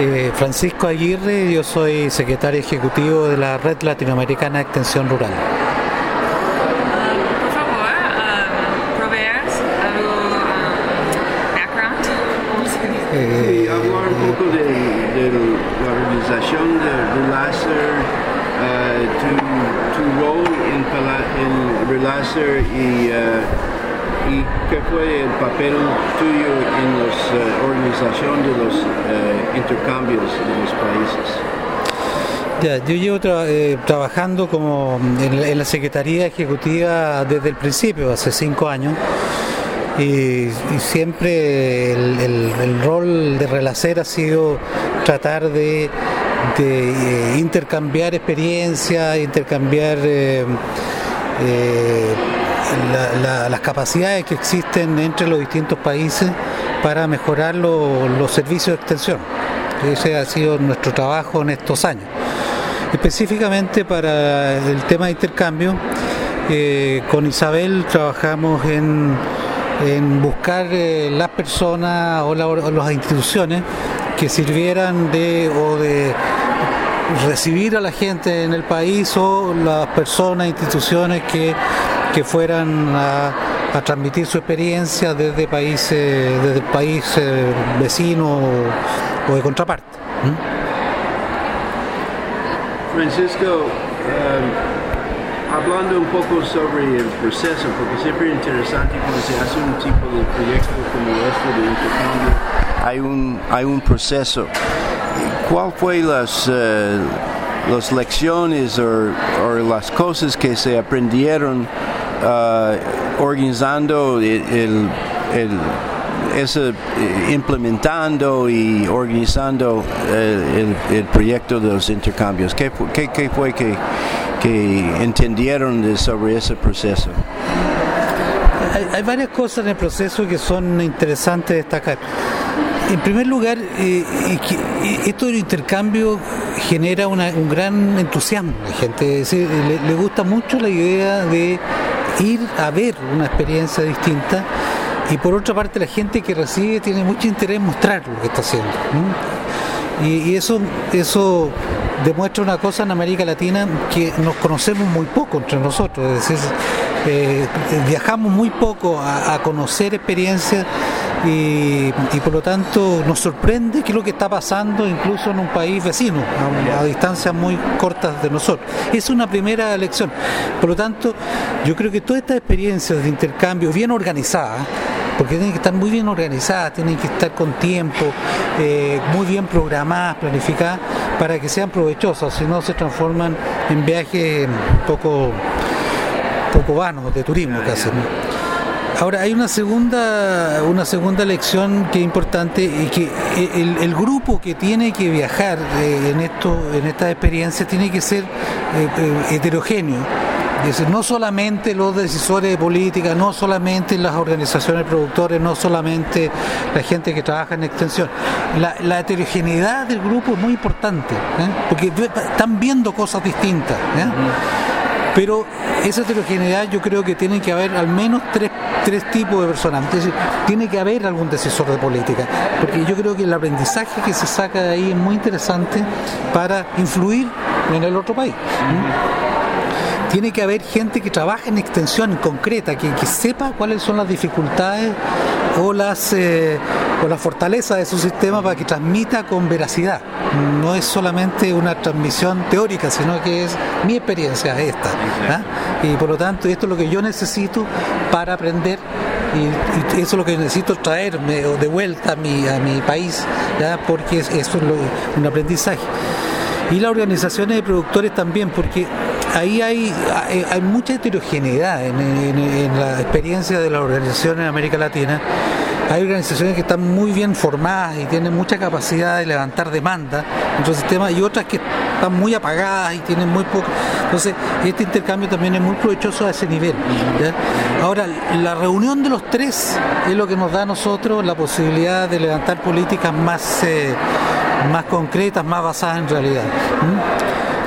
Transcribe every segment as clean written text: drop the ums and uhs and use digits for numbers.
Francisco Aguirre, yo soy secretario ejecutivo de la Red Latinoamericana de Extensión Rural. Por favor, proveas algo background. Sí, hablar un poco de la organización de Relacer, tu rol en Relacer y qué fue el papel tuyo en la organización de los intercambios de los países. Ya, yo llevo trabajando como en la Secretaría Ejecutiva desde el principio, hace 5 años, y siempre el rol de Relacer ha sido tratar de intercambiar experiencias, intercambiar las capacidades que existen entre los distintos países para mejorar los servicios de extensión. Ese ha sido nuestro trabajo en estos años. Específicamente para el tema de intercambio, con Isabel trabajamos en buscar las personas o las instituciones que sirvieran de recibir a la gente en el país, o las personas, instituciones que fueran a transmitir su experiencia desde el país vecino o de contraparte. Francisco, hablando un poco sobre el proceso, porque siempre es interesante cuando se hace un tipo de proyecto como este de intercambio, hay un proceso. ¿Cuál fue las lecciones o las cosas que se aprendieron organizando implementando y organizando el proyecto de los intercambios? ¿Qué fue que entendieron sobre ese proceso? Hay varias cosas en el proceso que son interesantes destacar. En primer lugar, esto del intercambio genera un gran entusiasmo. La gente le gusta mucho la idea de ir a ver una experiencia distinta, y por otra parte la gente que recibe tiene mucho interés en mostrar lo que está haciendo, ¿no? Y eso demuestra una cosa en América Latina, que nos conocemos muy poco entre nosotros, es decir, viajamos muy poco a conocer experiencias, y por lo tanto nos sorprende qué es lo que está pasando incluso en un país vecino, a distancias muy cortas de nosotros. Es una primera lección. Por lo tanto, yo creo que todas estas experiencias de intercambio bien organizadas, porque tienen que estar muy bien organizadas, tienen que estar con tiempo, muy bien programadas, planificadas, para que sean provechosas, si no se transforman en viajes poco vanos de turismo casi. Ahora, hay una segunda lección que es importante, y que el grupo que tiene que viajar en esta experiencia tiene que ser heterogéneo. Es decir, no solamente los decisores de política, no solamente las organizaciones productores, no solamente la gente que trabaja en extensión. La heterogeneidad del grupo es muy importante, porque están viendo cosas distintas. Pero esa heterogeneidad, yo creo que tiene que haber al menos tres tipos de personas. Es decir, tiene que haber algún decisor de política, porque yo creo que el aprendizaje que se saca de ahí es muy interesante para influir en el otro país. Tiene que haber gente que trabaje en extensión concreta, que sepa cuáles son las dificultades o las fortalezas de su sistema, para que transmita con veracidad. No es solamente una transmisión teórica, sino que es mi experiencia esta. Y por lo tanto, esto es lo que yo necesito para aprender, y eso es lo que necesito traerme de vuelta a mi país, porque eso es un aprendizaje. Y las organizaciones de productores también, porque ahí hay mucha heterogeneidad en la experiencia de las organizaciones en América Latina. Hay organizaciones que están muy bien formadas y tienen mucha capacidad de levantar demanda en su sistema, y otras que están muy apagadas y tienen muy poco. Entonces, este intercambio también es muy provechoso a ese nivel, ¿ya? Ahora, la reunión de los tres es lo que nos da a nosotros la posibilidad de levantar políticas más concretas, más basadas en realidad.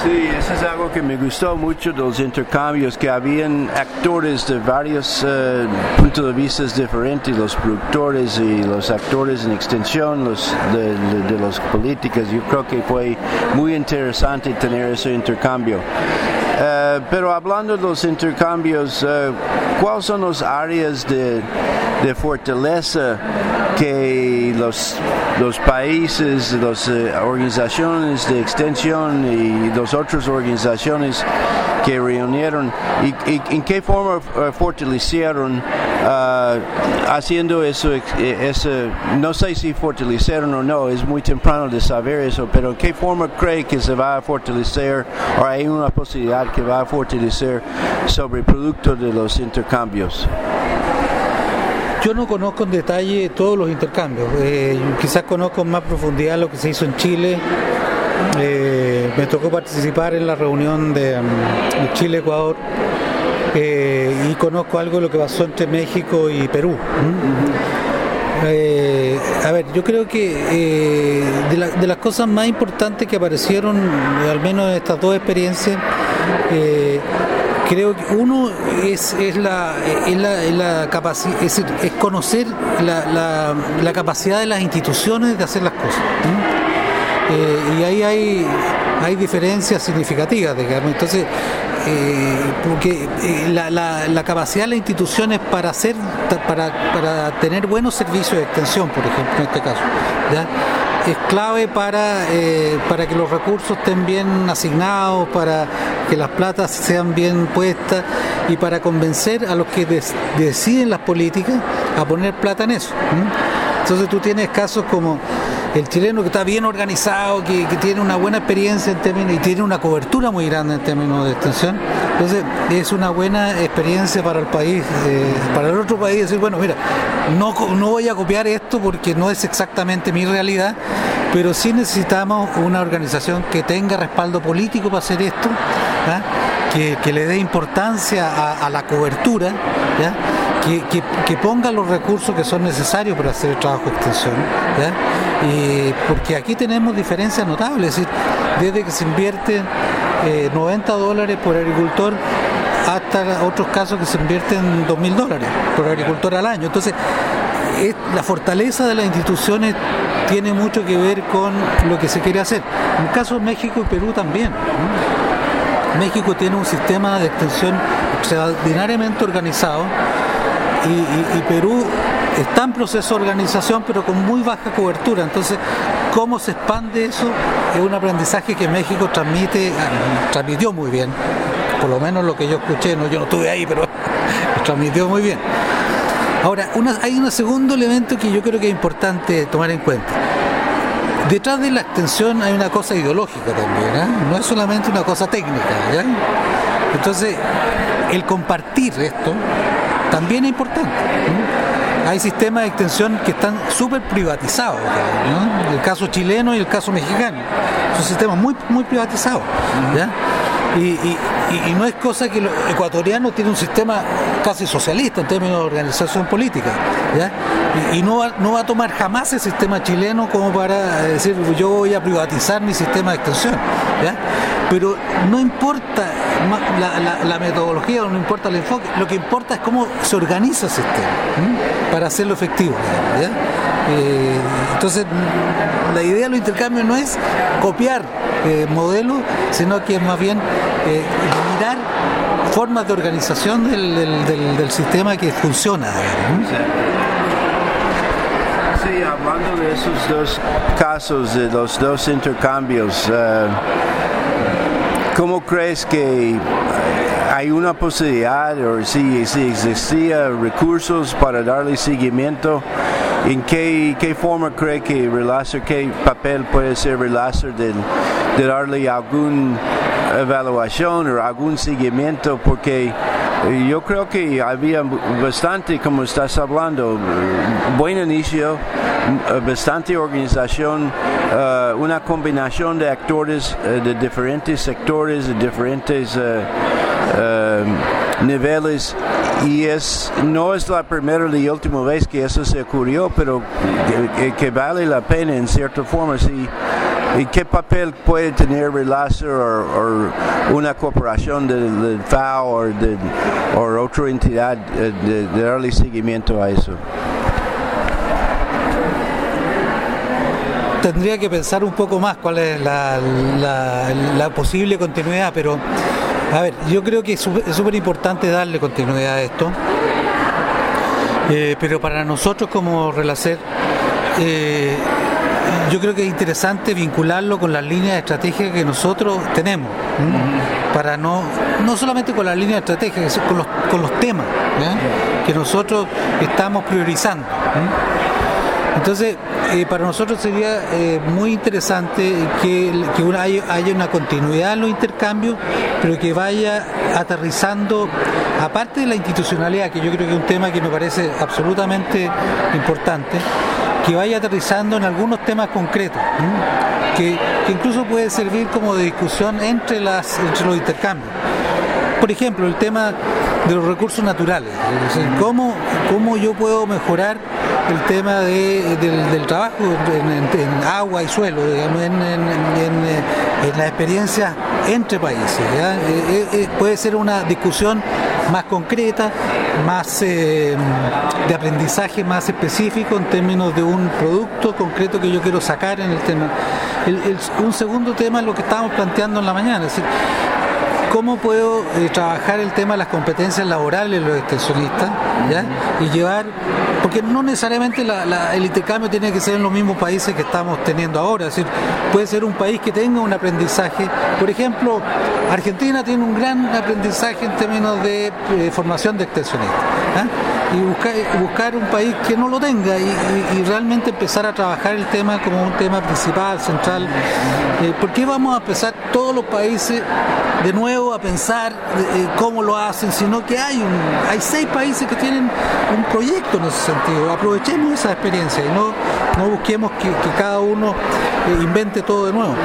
Sí, eso es algo que me gustó mucho de los intercambios, que habían actores de varios puntos de vista diferentes, los productores y los actores en extensión, los de las políticas. Yo creo que fue muy interesante tener ese intercambio. Pero hablando de los intercambios, ¿cuáles son las áreas de fortaleza que los países, las organizaciones de extensión y las otras organizaciones que reunieron y en qué forma fortalecieron haciendo eso, no sé si fortalecieron o no, es muy temprano de saber eso, pero en qué forma cree que se va a fortalecer o hay una posibilidad que va a fortalecer sobre el producto de los intercambios? Yo no conozco en detalle todos los intercambios, quizás conozco en más profundidad lo que se hizo en Chile. Me tocó participar en la reunión de Chile-Ecuador y conozco algo de lo que pasó entre México y Perú. A ver, yo creo que de las cosas más importantes que aparecieron, al menos en estas dos experiencias, creo que uno es conocer la capacidad de las instituciones de hacer las cosas. Y ahí hay diferencias significativas, digamos. Entonces, porque la capacidad de las instituciones para tener buenos servicios de extensión, por ejemplo, en este caso, ¿ya?, es clave para que los recursos estén bien asignados, para que las platas sean bien puestas y para convencer a los que deciden las políticas a poner plata en eso. Entonces tú tienes casos como el chileno, que está bien organizado, que tiene una buena experiencia en términos y tiene una cobertura muy grande en términos de extensión. Entonces es una buena experiencia para el país, para el otro país, decir, bueno, mira, no voy a copiar esto porque no es exactamente mi realidad, pero sí necesitamos una organización que tenga respaldo político para hacer esto, ¿ya?, que le dé importancia a la cobertura, ¿ya?, que ponga los recursos que son necesarios para hacer el trabajo de extensión, ¿ya?, porque aquí tenemos diferencias notables, es decir, desde que se invierten $90 por agricultor hasta otros casos que se invierten $2.000 por agricultor al año. Entonces, la fortaleza de las instituciones tiene mucho que ver con lo que se quiere hacer. En el caso de México y Perú también, ¿no? México tiene un sistema de extensión extraordinariamente organizado y Perú está en proceso de organización pero con muy baja cobertura. Entonces, ¿cómo se expande eso? Es un aprendizaje que México transmitió muy bien, por lo menos lo que yo escuché, yo no estuve ahí, pero transmitió muy bien. Ahora, hay un segundo elemento que yo creo que es importante tomar en cuenta. Detrás de la extensión hay una cosa ideológica también, ¿eh? No es solamente una cosa técnica, ¿ya? Entonces, el compartir esto también es importante, ¿no? Hay sistemas de extensión que están súper privatizados, ¿no? El caso chileno y el caso mexicano son sistemas muy, muy privatizados, ¿ya? Y no es cosa que los ecuatorianos tienen un sistema casi socialista en términos de organización política, ¿ya? Y no va a tomar jamás el sistema chileno como para decir yo voy a privatizar mi sistema de extensión, ¿ya? Pero no importa la metodología, no importa el enfoque, lo que importa es cómo se organiza el sistema, ¿sí?, para hacerlo efectivo, ¿ya? Entonces, la idea de los intercambios no es copiar modelos, sino que es más bien mirar formas de organización del sistema que funciona, ¿no? Sí, hablando de esos dos casos, de los dos intercambios, ¿cómo crees que hay una posibilidad, o si existía recursos para darle seguimiento? ¿En qué forma cree que Relácer, qué papel puede ser Relácer de darle alguna evaluación o algún seguimiento? Porque yo creo que había bastante, como estás hablando, buen inicio, bastante organización, una combinación de actores de diferentes sectores, de diferentes niveles, y no es la primera ni última vez que eso se ocurrió, pero que vale la pena en cierta forma. Si ¿Y qué papel puede tener Relacer o una cooperación del FAO o otra entidad de darle seguimiento a eso? Tendría que pensar un poco más cuál es la posible continuidad, pero a ver, yo creo que es súper importante darle continuidad a esto, pero para nosotros como Relacer, yo creo que es interesante vincularlo con las líneas estratégicas que nosotros tenemos, para no solamente con las líneas estratégicas, con los temas que nosotros estamos priorizando. Entonces, para nosotros sería muy interesante que haya una continuidad en los intercambios, pero que vaya aterrizando, aparte de la institucionalidad, que yo creo que es un tema que me parece absolutamente importante, que vaya aterrizando en algunos temas concretos, que incluso puede servir como de discusión entre los intercambios. Por ejemplo, el tema de los recursos naturales, es decir, cómo yo puedo mejorar el tema del trabajo en agua y suelo, digamos, en la experiencia entre países, ¿ya? Puede ser una discusión más concreta, más de aprendizaje más específico en términos de un producto concreto que yo quiero sacar en el tema. Un segundo tema es lo que estábamos planteando en la mañana, es decir, ¿cómo puedo trabajar el tema de las competencias laborales de los extensionistas, ¿ya? Y llevar, porque no necesariamente el intercambio tiene que ser en los mismos países que estamos teniendo ahora, es decir, puede ser un país que tenga un aprendizaje, por ejemplo, Argentina tiene un gran aprendizaje en términos de formación de extensionistas, ¿ya? Y buscar un país que no lo tenga y realmente empezar a trabajar el tema como un tema principal, central. ¿Por qué vamos a empezar todos los países de nuevo a pensar cómo lo hacen, sino que hay 6 países que tienen un proyecto en ese sentido? Aprovechemos esa experiencia y no busquemos que cada uno invente todo de nuevo.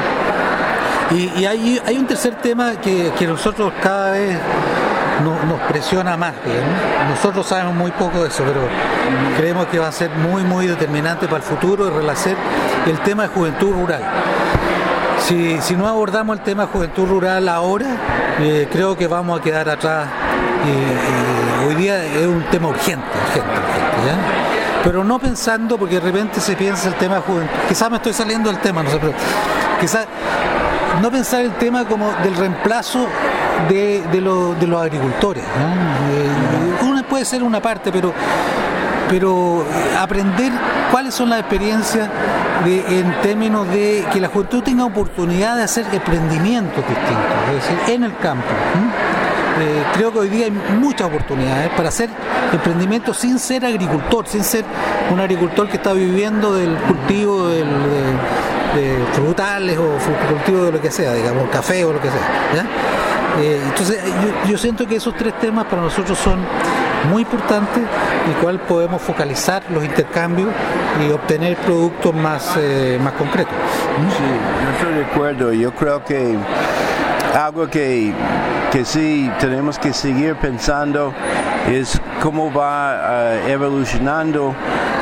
Y hay un tercer tema que nosotros cada vez nos presiona más, ¿no? Nosotros sabemos muy poco de eso, pero creemos que va a ser muy muy determinante para el futuro de Relacer, el tema de juventud rural. Si no abordamos el tema de juventud rural ahora, creo que vamos a quedar atrás. Hoy día es un tema urgente, ¿ya? Pero no pensando, porque de repente se piensa el tema de juventud, quizás me estoy saliendo del tema, no sé, pero quizás no pensar el tema como del reemplazo de los agricultores, ¿no? Puede ser una parte, pero aprender cuáles son las experiencias en términos de que la juventud tenga oportunidad de hacer emprendimientos distintos, es decir, en el campo. Creo que hoy día hay muchas oportunidades para hacer emprendimientos sin ser agricultor, sin ser un agricultor que está viviendo del cultivo de frutales o cultivo de lo que sea, digamos, café o lo que sea, ¿ya? Entonces yo siento que esos 3 temas para nosotros son muy importantes, y cual podemos focalizar los intercambios y obtener productos más concretos. Sí, yo estoy de acuerdo. Yo creo que algo que sí tenemos que seguir pensando es cómo va evolucionando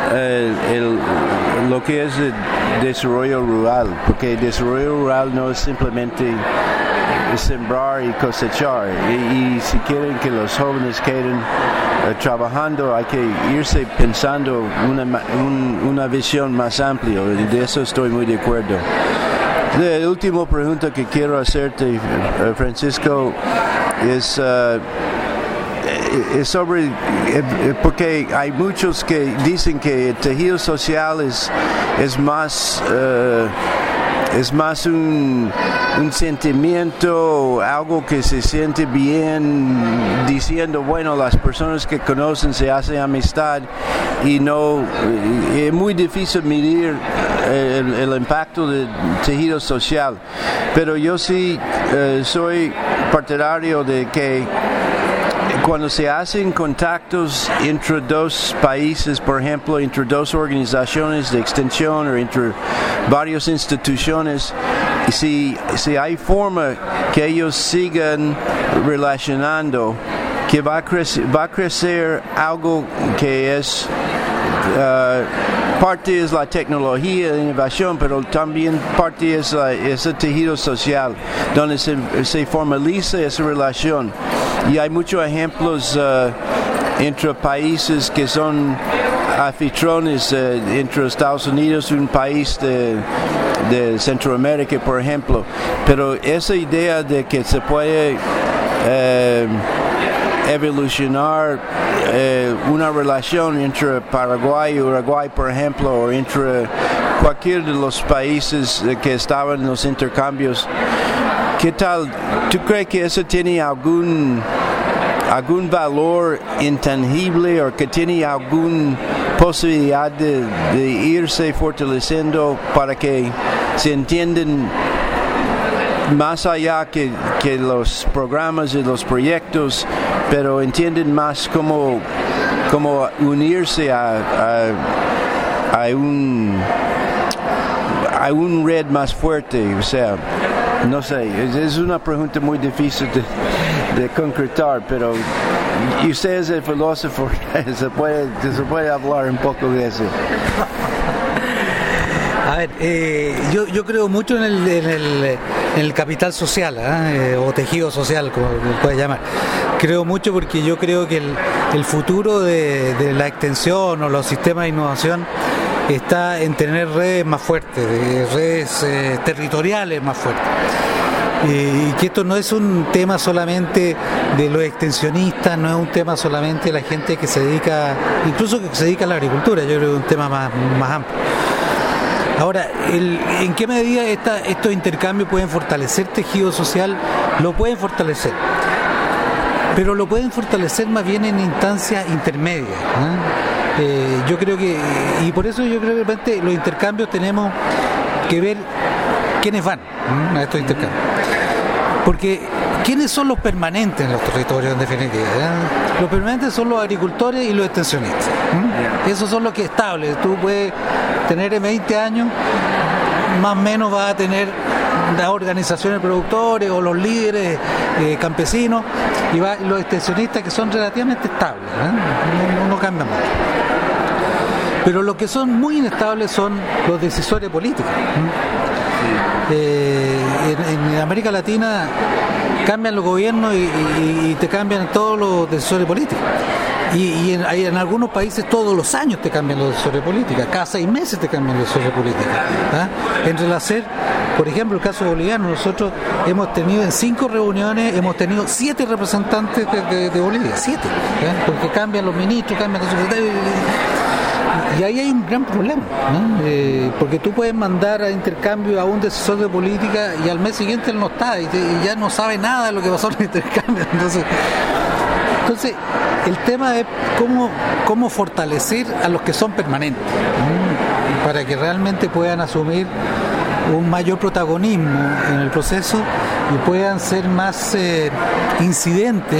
lo que es el desarrollo rural, porque el desarrollo rural no es simplemente sembrar y cosechar, y si quieren que los jóvenes queden trabajando, hay que irse pensando una visión más amplia. De eso estoy muy de acuerdo. La última pregunta que quiero hacerte, Francisco, es sobre, porque hay muchos que dicen que el tejido social es más un sentimiento, algo que se siente bien diciendo, bueno, las personas que conocen se hacen amistad, y no es muy difícil medir el impacto del tejido social. Pero yo sí soy partidario de que cuando se hacen contactos entre 2 países, por ejemplo, entre 2 organizaciones de extensión o entre varias instituciones, si hay forma que ellos sigan relacionando, que va a crecer algo que es parte es la tecnología, la innovación, pero también parte es ese tejido social, donde se formaliza esa relación. Y hay muchos ejemplos entre países que son anfitriones, entre Estados Unidos y un país de Centroamérica, por ejemplo. Pero esa idea de que se puede evolucionar una relación entre Paraguay y Uruguay, por ejemplo, o entre cualquier de los países que estaban en los intercambios, ¿qué tal? ¿Tú crees que eso tiene algún valor intangible o que tiene alguna posibilidad de irse fortaleciendo para que se entiendan más allá que los programas y los proyectos, pero entienden más cómo unirse a un red más fuerte? O sea, no sé, es una pregunta muy difícil de concretar, pero usted es el filósofo, se puede hablar un poco de eso. A ver, yo creo mucho en el capital social, o tejido social, como lo puedes llamar. Creo mucho porque yo creo que el futuro de la extensión o los sistemas de innovación está en tener redes más fuertes, redes territoriales más fuertes. Y que esto no es un tema solamente de los extensionistas, no es un tema solamente de la gente que se dedica, incluso que se dedica a la agricultura. Yo creo que es un tema más amplio. Ahora, ¿en qué medida estos intercambios pueden fortalecer tejido social? Lo pueden fortalecer, pero lo pueden fortalecer más bien en instancias intermedias, yo creo que, y por eso yo creo que de repente los intercambios tenemos que ver quiénes van a estos intercambios, porque ¿quiénes son los permanentes en los territorios en definitiva? Los permanentes son los agricultores y los extensionistas. Esos son los que estables. Tú puedes tener en 20 años, más o menos vas a tener las organizaciones de productores o los líderes campesinos y los extensionistas que son relativamente estables, no cambian mucho. Pero los que son muy inestables son los decisores políticos. En América Latina cambian los gobiernos y te cambian todos los decisores políticos. Y en algunos países todos los años te cambian los decisores políticos, cada 6 meses te cambian los decisores políticos. En relación, por ejemplo, el caso boliviano, nosotros hemos tenido en 5 reuniones, hemos tenido 7 representantes de Bolivia, 7, porque cambian los ministros, cambian los secretarios. Y ahí hay un gran problema, porque tú puedes mandar a intercambio a un decisor de política y al mes siguiente él no está y ya no sabe nada de lo que pasó en el intercambio. Entonces el tema es cómo fortalecer a los que son permanentes, para que realmente puedan asumir un mayor protagonismo en el proceso y puedan ser más incidentes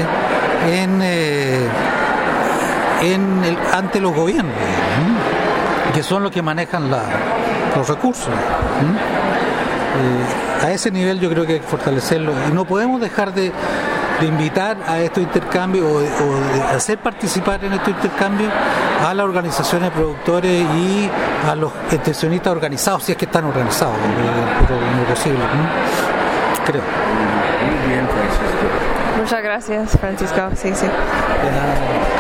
ante los gobiernos, que son los que manejan los recursos. A ese nivel yo creo que hay que fortalecerlo y no podemos dejar de invitar a estos intercambios o de hacer participar en estos intercambios a las organizaciones de productores y a los extensionistas organizados, si es que están organizados, pero no es posible, creo. Muy bien, Francisco. Muchas gracias, Francisco. Sí.